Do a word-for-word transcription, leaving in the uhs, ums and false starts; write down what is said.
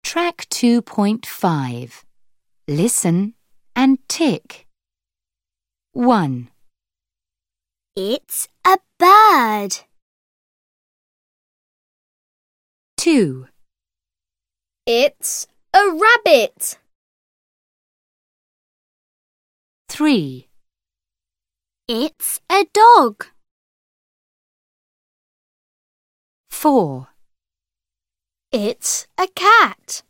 Track two point five. Listen and tick. one. It's a bird. two. It's a rabbit. three. It's a dog. four. It's a cat.